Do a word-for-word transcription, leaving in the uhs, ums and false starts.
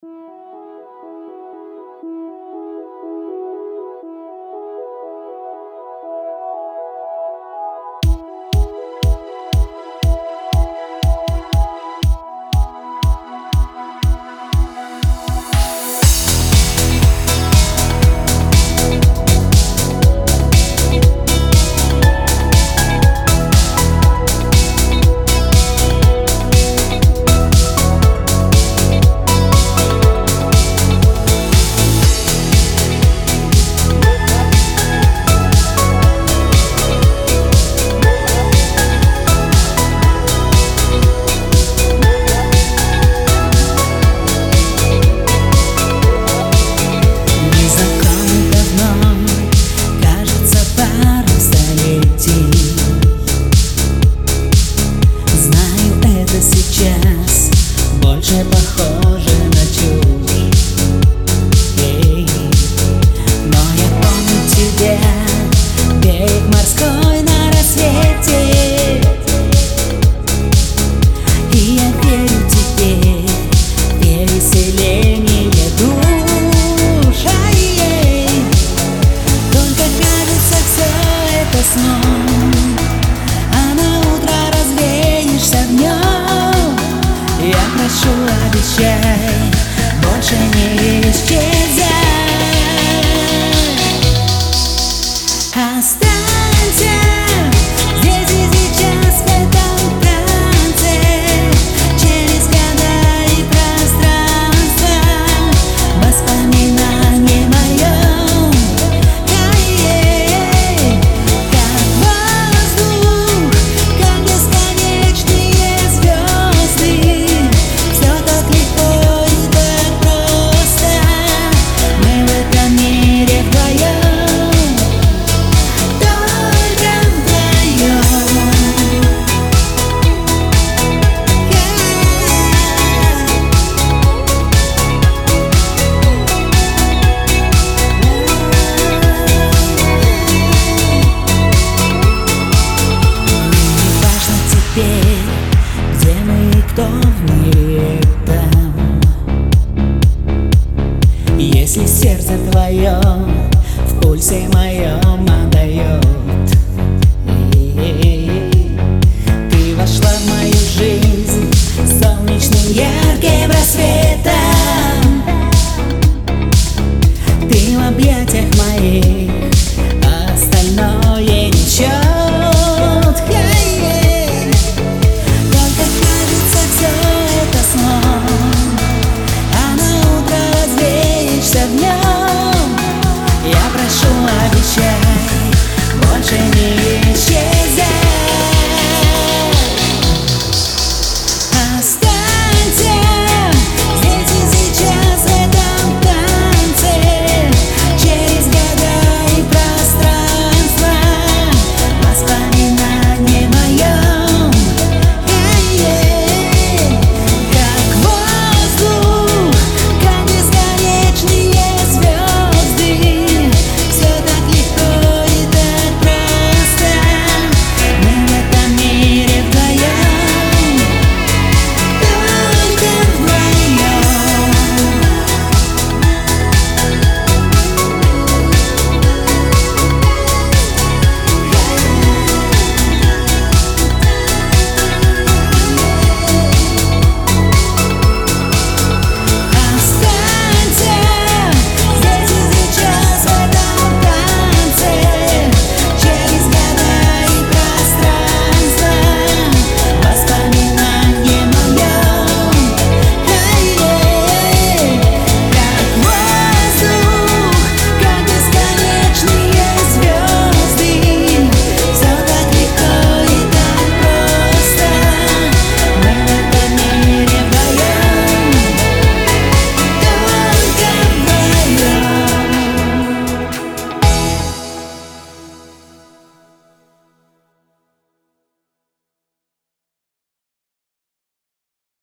Больше похоже на чушь. Эй, но я помню тебя, берег морской на рассвете. И я верю теперь в веселение душ. Ай-ей, только кажется все это сном, а на утро развеешься в нем. Я прошу, обещай, больше не исчезай. Останься здесь и сейчас, в этом танце, через года и пространство, воспоминание моем. Ай-ей, как воздух, как бесконечные звезды. Все так легко и так просто, мы в этом мире вдвоем, только вдвоем. Неважно теперь, где мы и кто в мире там, если сердце твое в пульсе моем отдает. Ты вошла в мою жизнь солнечным ярким рассветом.